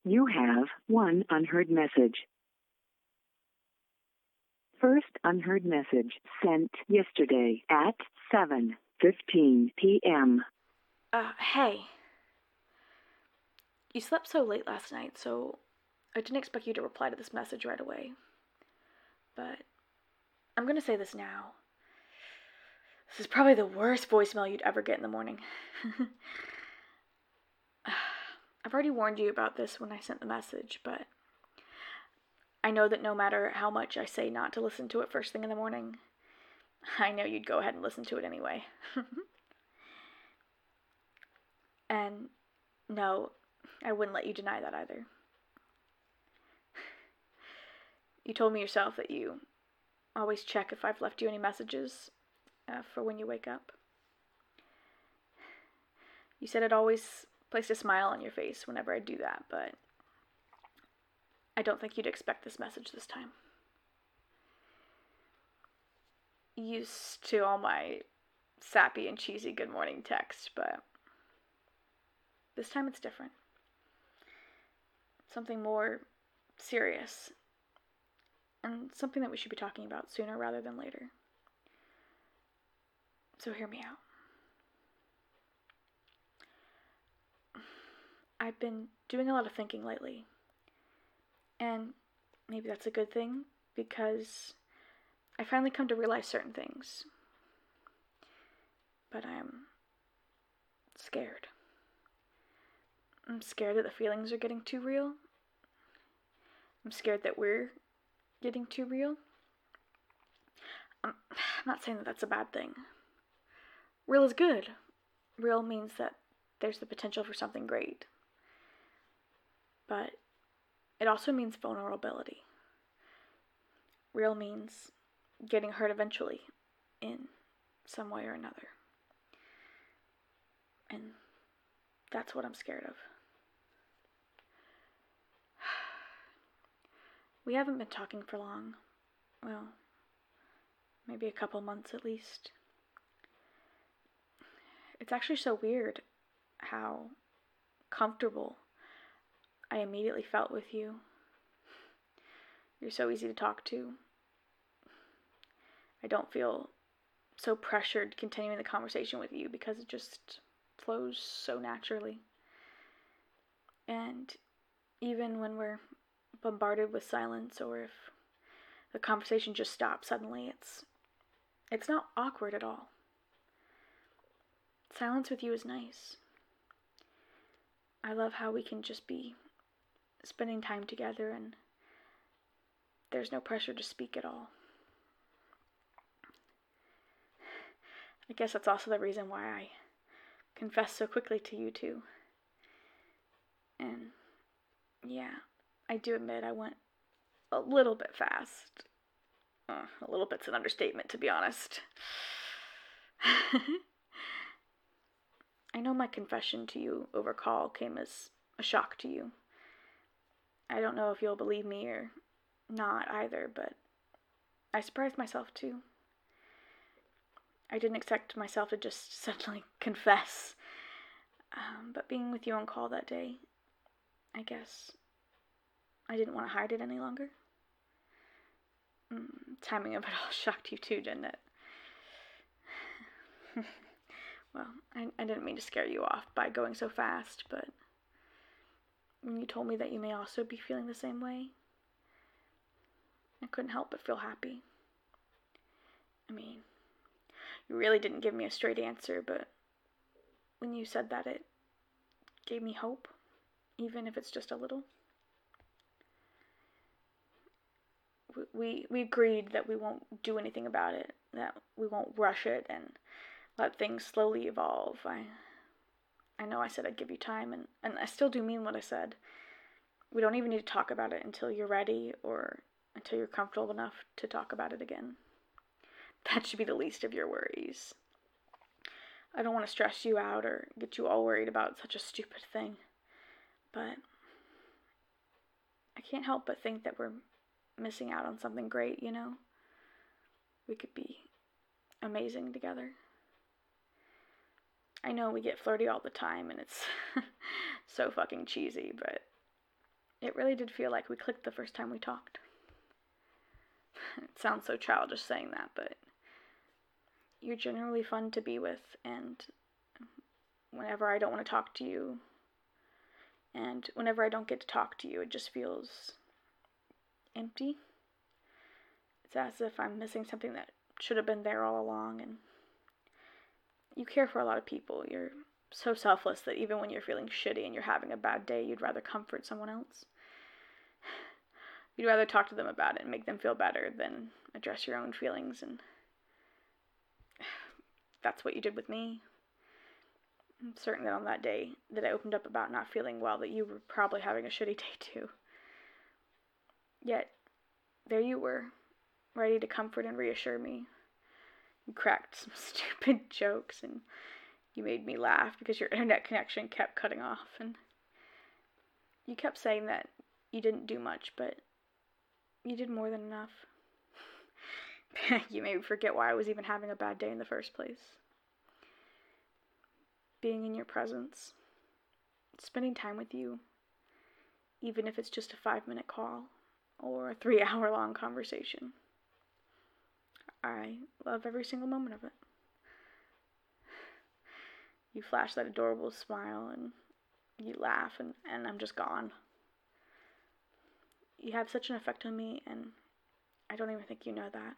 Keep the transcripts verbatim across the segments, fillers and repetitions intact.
You have one unheard message. First unheard message sent yesterday at seven fifteen p.m. Uh, hey. You slept so late last night, so I didn't expect you to reply to this message right away. But I'm gonna say this now. This is probably the worst voicemail you'd ever get in the morning. I've already warned you about this when I sent the message, but I know that no matter how much I say not to listen to it first thing in the morning, I know you'd go ahead and listen to it anyway. And no, I wouldn't let you deny that either. You told me yourself that you always check if I've left you any messages uh, for when you wake up. You said it always placed a smile on your face whenever I do that, but I don't think you'd expect this message this time. Used to all my sappy and cheesy good morning texts, but this time it's different. Something more serious, and something that we should be talking about sooner rather than later. So hear me out. I've been doing a lot of thinking lately, and maybe that's a good thing, because I finally come to realize certain things. But I'm scared. I'm scared that the feelings are getting too real. I'm scared that we're getting too real. I'm not saying that that's a bad thing. Real is good. Real means that there's the potential for something great. But it also means vulnerability. Real means getting hurt eventually in some way or another. And that's what I'm scared of. We haven't been talking for long. Well, maybe a couple months at least. It's actually so weird how comfortable I immediately felt with you. You're so easy to talk to. I don't feel so pressured continuing the conversation with you because it just flows so naturally. And even when we're bombarded with silence, or if the conversation just stops suddenly, it's it's not awkward at all. Silence with you is nice. I love how we can just be spending time together and there's no pressure to speak at all. I guess that's also the reason why I confess so quickly to you too. And yeah, I do admit I went a little bit fast. Uh, a little bit's an understatement, to be honest. I know my confession to you over call came as a shock to you. I don't know if you'll believe me or not either, but I surprised myself too. I didn't expect myself to just suddenly confess. Um, but being with you on call that day, I guess I didn't want to hide it any longer. Mm, timing of it all shocked you too, didn't it? Well, I, I didn't mean to scare you off by going so fast, but when you told me that you may also be feeling the same way, I couldn't help but feel happy. I mean, you really didn't give me a straight answer, but when you said that, it gave me hope, even if it's just a little. We, we agreed that we won't do anything about it, that we won't rush it and let things slowly evolve. I I know I said I'd give you time, and, and I still do mean what I said. We don't even need to talk about it until you're ready or until you're comfortable enough to talk about it again. That should be the least of your worries. I don't want to stress you out or get you all worried about such a stupid thing, but I can't help but think that we're missing out on something great, you know? We could be amazing together. I know we get flirty all the time and it's so fucking cheesy, but It really did feel like we clicked the first time we talked. It sounds so childish saying that, but you're generally fun to be with, and whenever I don't want to talk to you, and whenever I don't get to talk to you, it just feels empty. It's as if I'm missing something that should have been there all along, and you care for a lot of people. You're so selfless that even when you're feeling shitty and you're having a bad day, you'd rather comfort someone else. You'd rather talk to them about it and make them feel better than address your own feelings, and that's what you did with me. I'm certain that on that day that I opened up about not feeling well, that you were probably having a shitty day too. Yet, there you were, ready to comfort and reassure me. You cracked some stupid jokes, and you made me laugh because your internet connection kept cutting off, and you kept saying that you didn't do much, but you did more than enough. You made me forget why I was even having a bad day in the first place. Being in your presence, spending time with you, even if it's just a five-minute call or a three-hour-long conversation. I love every single moment of it. You flash that adorable smile, and you laugh, and, and I'm just gone. You have such an effect on me, and I don't even think you know that.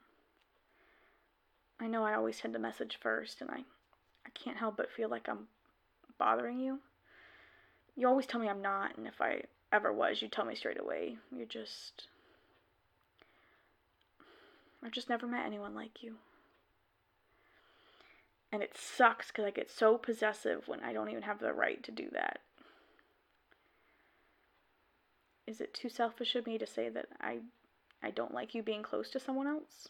I know I always send a message first, and I, I can't help but feel like I'm bothering you. You always tell me I'm not, and if I ever was, you'd tell me straight away. You're just... I've just never met anyone like you. And it sucks because I get so possessive when I don't even have the right to do that. Is it too selfish of me to say that I I don't like you being close to someone else?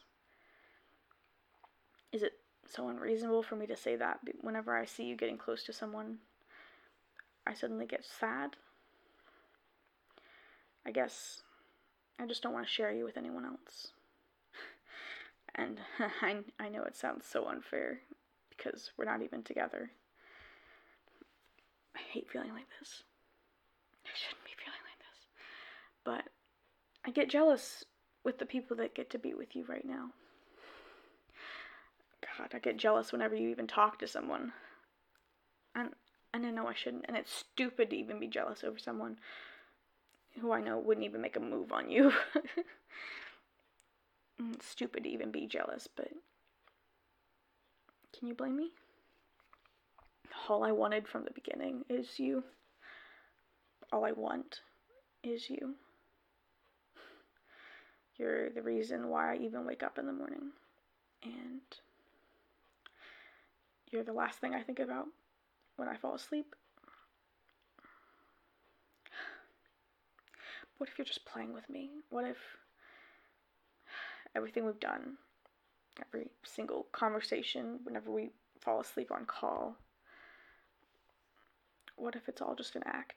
Is it so unreasonable for me to say that whenever I see you getting close to someone, I suddenly get sad? I guess I just don't want to share you with anyone else. And I, I know it sounds so unfair because we're not even together. I hate feeling like this. I shouldn't be feeling like this. But I get jealous with the people that get to be with you right now. God, I get jealous whenever you even talk to someone. And, and I know I shouldn't. And it's stupid to even be jealous over someone who I know wouldn't even make a move on you. It's stupid to even be jealous, but can you blame me? All I wanted from the beginning is you. All I want is you. You're the reason why I even wake up in the morning. And you're the last thing I think about when I fall asleep. What if you're just playing with me? What if everything we've done, every single conversation, whenever we fall asleep on call, what if it's all just an act?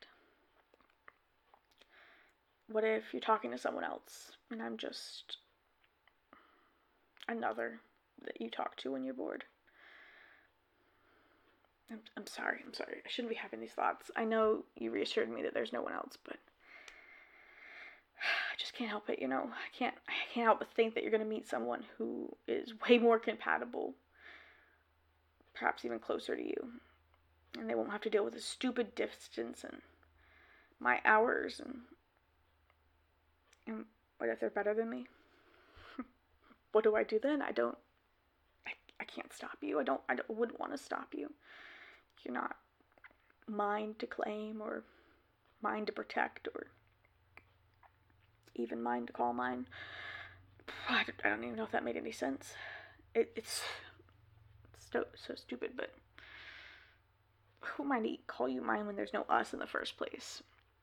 What if you're talking to someone else and I'm just another that you talk to when you're bored? I'm, I'm sorry, I'm sorry. I shouldn't be having these thoughts. I know you reassured me that there's no one else, but I just can't help it, you know. I can't I can't help but think that you're going to meet someone who is way more compatible, perhaps even closer to you. And they won't have to deal with the stupid distance and my hours. And, and what if they're better than me? What do I do then? I don't, I, I can't stop you. I don't, I don't, wouldn't want to stop you. You're not mine to claim or mine to protect or even mine to call mine. I don't, I don't even know if that made any sense. It, it's so, so stupid, but who am I to call you mine when there's no us in the first place?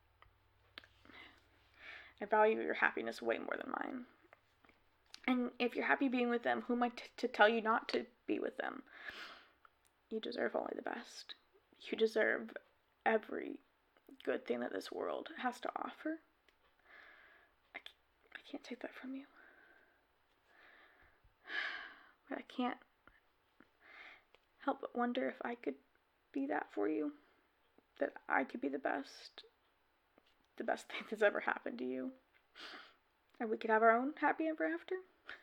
I value your happiness way more than mine. And if you're happy being with them, who am I t- to tell you not to be with them? You deserve only the best. You deserve every good thing that this world has to offer. I, I can't take that from you. But I can't help but wonder if I could be that for you. That I could be the best the best thing that's ever happened to you. And we could have our own happy ever after.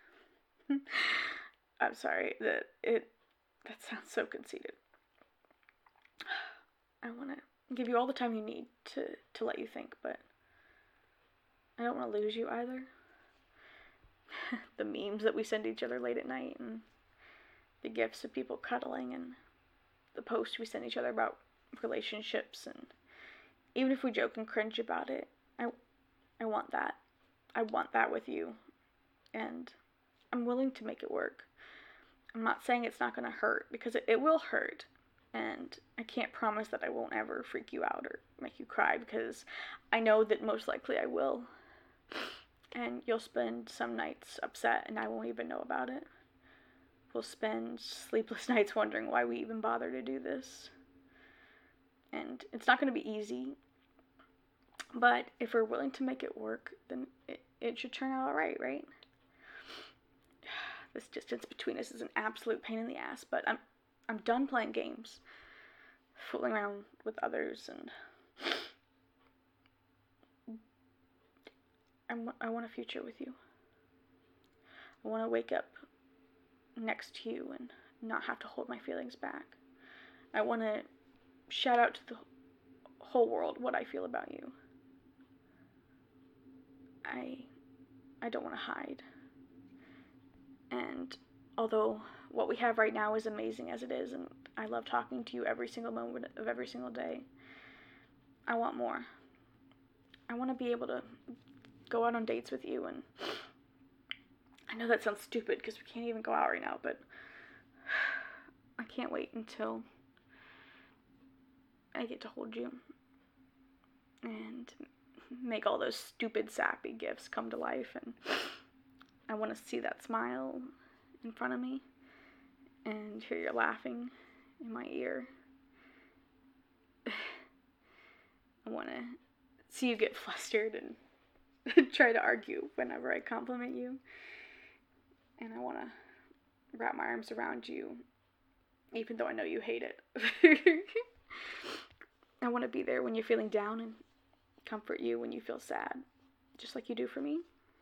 I'm sorry, that it that sounds so conceited. I want to give you all the time you need to, to let you think, but I don't want to lose you either. The memes that we send each other late at night, and the gifs of people cuddling, and the posts we send each other about relationships, and even if we joke and cringe about it, I, I want that. I want that with you, and I'm willing to make it work. I'm not saying it's not going to hurt, because it, it will hurt, and I can't promise that I won't ever freak you out or make you cry, because I know that most likely I will, and you'll spend some nights upset, and I won't even know about it. We'll spend sleepless nights wondering why we even bother to do this, and it's not going to be easy, but if we're willing to make it work, then it, it should turn out alright, right? This distance between us is an absolute pain in the ass, but I'm I'm done playing games, fooling around with others, and I'm, I want a future with you. I want to wake up next to you and not have to hold my feelings back. I want to shout out to the whole world what I feel about you. I I don't want to hide. And although what we have right now is amazing as it is, and I love talking to you every single moment of every single day, I want more. I want to be able to go out on dates with you, and I know that sounds stupid because we can't even go out right now, but I can't wait until I get to hold you and make all those stupid, sappy gifts come to life, and I want to see that smile in front of me and hear you laughing in my ear. I want to see you get flustered and try to argue whenever I compliment you. And I want to wrap my arms around you, even though I know you hate it. I want to be there when you're feeling down and comfort you when you feel sad, just like you do for me.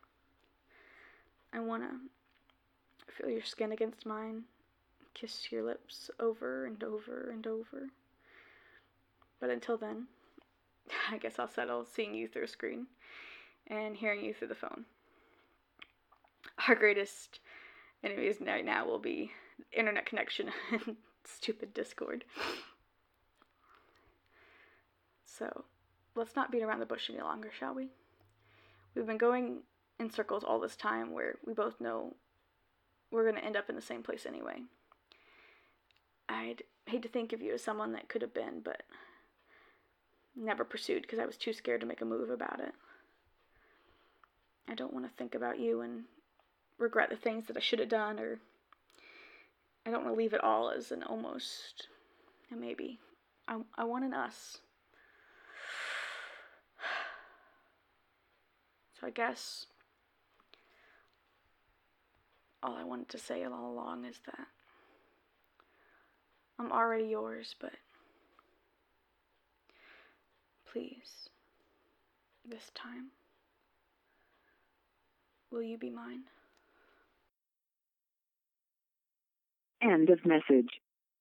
I want to feel your skin against mine, kiss your lips over and over and over. But until then, I guess I'll settle seeing you through a screen and hearing you through the phone. Our greatest enemies right now will be internet connection and stupid Discord. So, let's not beat around the bush any longer, shall we? We've been going in circles all this time where we both know we're going to end up in the same place anyway. I'd hate to think of you as someone that could have been, but never pursued because I was too scared to make a move about it. I don't want to think about you and regret the things that I should have done, or I don't want to leave it all as an almost, and maybe. I, I want an us. So I guess all I wanted to say all along is that I'm already yours, but please, this time, will you be mine? End of message.